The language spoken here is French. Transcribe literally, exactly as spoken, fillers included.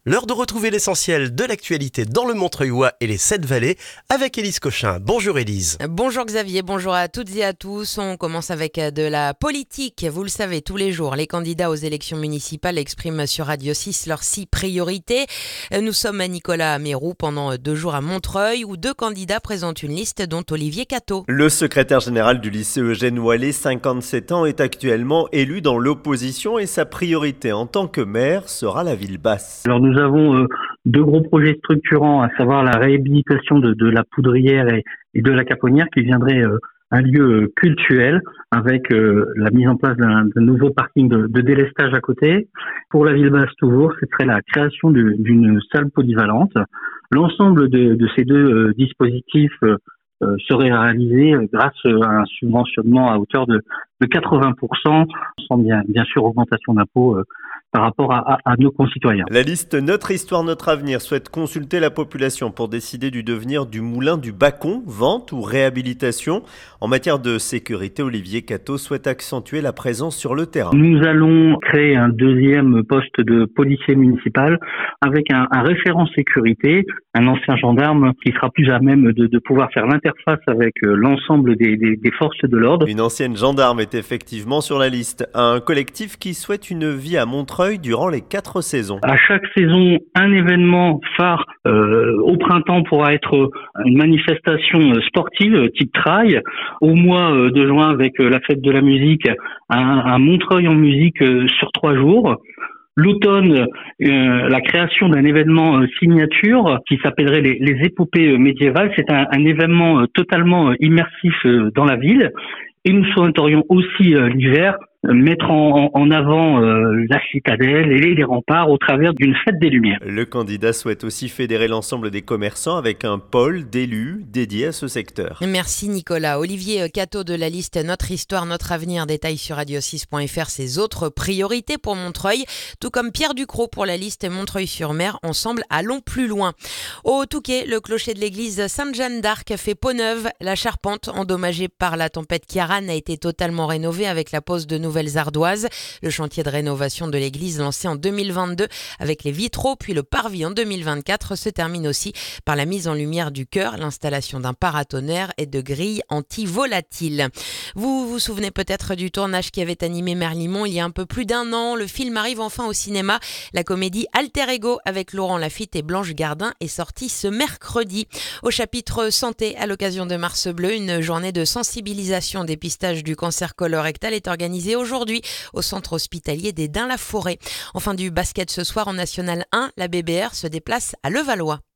L'heure de retrouver l'essentiel de l'actualité dans le Montreuilois et les Sept Vallées avec Élise Cochin. Bonjour Élise. Bonjour Xavier, bonjour à toutes et à tous. On commence avec de la politique. Vous le savez, tous les jours, les candidats aux élections municipales expriment sur Radio six leurs six priorités. Nous sommes à Nicolas Mérou pendant deux jours à Montreuil où deux candidats présentent une liste dont Olivier Catteau. Le secrétaire général du lycée Eugène Wallet, cinquante-sept ans, est actuellement élu dans l'opposition et sa priorité en tant que maire sera la ville basse. Alors nous avons euh, deux gros projets structurants, à savoir la réhabilitation de, de la Poudrière et, et de la Caponnière, qui viendrait euh, un lieu cultuel avec euh, la mise en place d'un, d'un nouveau parking de, de délestage à côté. Pour la ville basse toujours, ce serait la création de, d'une salle polyvalente. L'ensemble de, de ces deux euh, dispositifs euh, euh, serait réalisé euh, grâce à un subventionnement à hauteur de, de quatre-vingts pour cent, sans bien, bien sûr augmentation d'impôts euh, par rapport à, à, à nos concitoyens. La liste Notre Histoire, Notre Avenir souhaite consulter la population pour décider du devenir du moulin du Bacon, vente ou réhabilitation. En matière de sécurité, Olivier Catteau souhaite accentuer la présence sur le terrain. Nous allons créer un deuxième poste de policier municipal avec un, un référent sécurité, un ancien gendarme qui sera plus à même de, de pouvoir faire l'interface avec l'ensemble des, des, des forces de l'ordre. Une ancienne gendarme est effectivement sur la liste. Un collectif qui souhaite une vie à Montreuil durant les quatre saisons. À chaque saison, un événement phare euh, au printemps pourra être une manifestation sportive type trail. Au mois de juin, avec la fête de la musique, un, un Montreuil en musique sur trois jours. L'automne, euh, la création d'un événement euh, signature qui s'appellerait les, les épopées médiévales. C'est un, un événement euh, totalement euh, immersif euh, dans la ville. Et nous souhaiterions aussi euh, l'hiver mettre en, en avant euh, la citadelle et les remparts au travers d'une fête des Lumières. Le candidat souhaite aussi fédérer l'ensemble des commerçants avec un pôle d'élus dédié à ce secteur. Merci Nicolas. Olivier Catteau de la liste Notre Histoire, Notre Avenir détaille sur radio six point f r ses autres priorités pour Montreuil, tout comme Pierre Ducrot pour la liste Montreuil-sur-Mer. Ensemble, allons plus loin. Au Touquet, le clocher de l'église Sainte-Jeanne d'Arc fait peau neuve. La charpente, endommagée par la tempête Kiaran, a été totalement rénovée avec la pose de nouvelles ardoises. Le chantier de rénovation de l'église lancé en deux mille vingt-deux avec les vitraux puis le parvis en deux mille vingt-quatre se termine aussi par la mise en lumière du chœur, l'installation d'un paratonnerre et de grilles anti-volatiles. Vous vous souvenez peut-être du tournage qui avait animé Merlimont il y a un peu plus d'un an. Le film arrive enfin au cinéma. La comédie Alter Ego avec Laurent Lafitte et Blanche Gardin est sortie ce mercredi. Au chapitre santé, à l'occasion de Mars Bleu, une journée de sensibilisation dépistage du cancer colorectal est organisée aujourd'hui au centre hospitalier des Daims-la-Forêt. Enfin, du basket ce soir en National un, la B B R se déplace à Levallois.